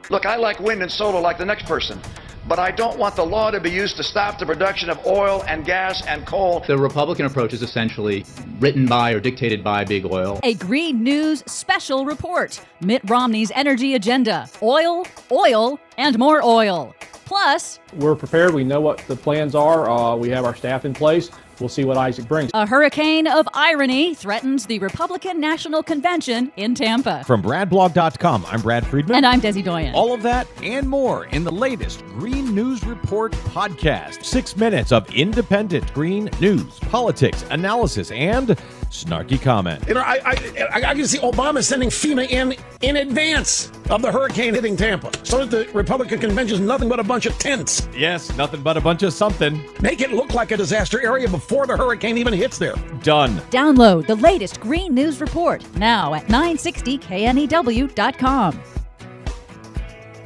Look, I like wind and solar like the next person, but I don't want the law to be used to stop the production of oil and gas and coal. The Republican approach is essentially written by or dictated by big oil. A Green News special report. Mitt Romney's energy agenda. Oil, oil, and more oil. Plus, we're prepared. We know what the plans are. We have our staff in place. We'll see what Isaac brings. A hurricane of irony threatens the Republican National Convention in Tampa. From BradBlog.com, I'm Brad Friedman. And I'm Desi Doyen. All of that and more in the latest Green News Report podcast. 6 minutes of independent green news, politics, analysis, and snarky comment. You know, I can see Obama sending FEMA in advance of the hurricane hitting Tampa. So that the Republican convention is nothing but a bunch of tents. Yes, nothing but a bunch of something. Make it look like a disaster area before the hurricane even hits there. Done. Download the latest Green News Report now at 960knew.com.